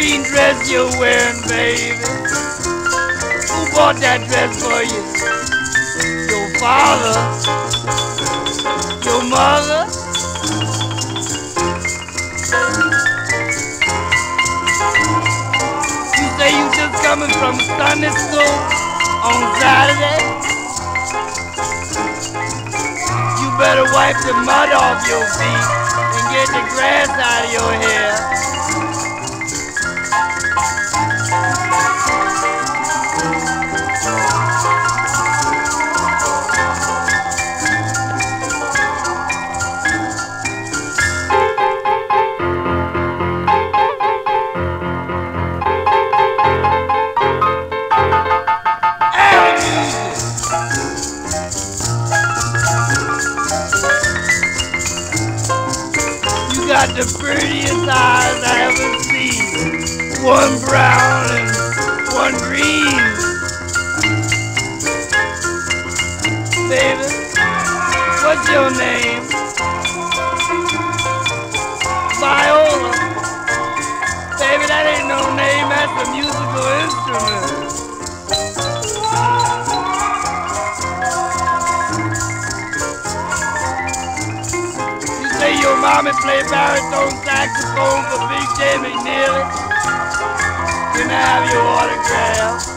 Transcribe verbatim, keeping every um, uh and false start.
green dress you're wearing, baby? Who bought that dress for you? Your father? Your mother? You say you just coming from Sunday school on Saturday? You better wipe the mud off your feet and get the grass out of your hair. You got the prettiest eyes I ever seen. One brown and one green. Baby, what's your name? Viola. Baby, that ain't no name, that's a musical instrument. Say your mommy play baritone saxophone for Big J McNeely. Can I have your autograph?